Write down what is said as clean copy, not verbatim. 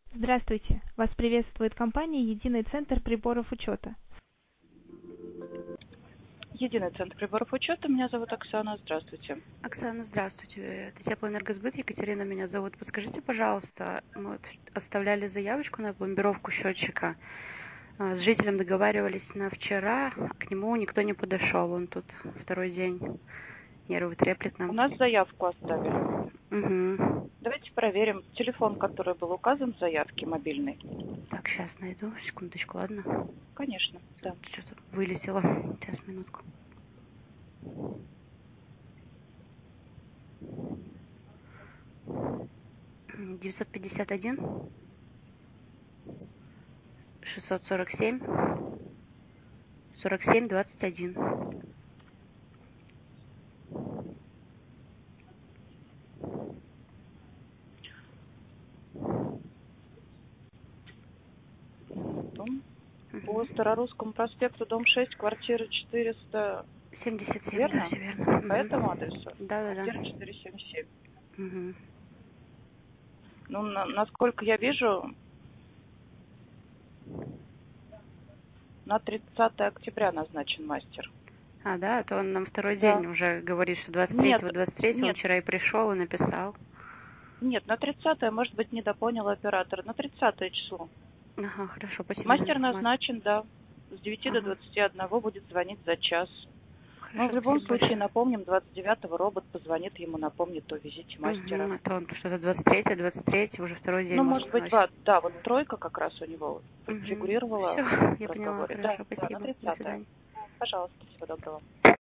Здравствуйте. Вас приветствует компания «Единый центр приборов учета». Единый центр приборов учета. Меня зовут Оксана. Здравствуйте. Оксана, здравствуйте. Это Теплоэнергосбыт. Екатерина меня зовут. Подскажите, пожалуйста, мы вот оставляли заявочку на пломбировку счетчика. С жителем договаривались на вчера, а к нему никто не подошел. Он тут второй день нервы треплет нам. У нас заявку оставили. Угу. Давайте проверим телефон, который был указан в заявке, мобильный. Так, сейчас найду. Секундочку, ладно? Конечно, да. Что-то вылетело. Сейчас, минутку. — 951 647 47 21. По Старорусскому проспекту, дом 6, квартира 400. 77, Верно? да, все верно. По этому адресу? Да. Квартира 477. Угу. Ну, насколько я вижу, на 30 октября назначен мастер. А, да, то он нам второй Да. день уже говорит, что 23-го, он вчера и пришел, и написал. Нет, на 30-е, может быть, недопонял оператор. На 30 число. Ага, хорошо, спасибо. Мастер назначен, да. С 9 до 21 будет звонить за час. Хорошо, Но в любом случае, большое. напомним, 29-го робот позвонит ему, напомнит о визите мастера. Это он что-то 23 уже второй день. Ну, может быть, да, вот тройка как раз у него фигурировала Все, в я поняла, разговоре. хорошо, Да, спасибо. на 30-е. До свидания. Пожалуйста, всего доброго.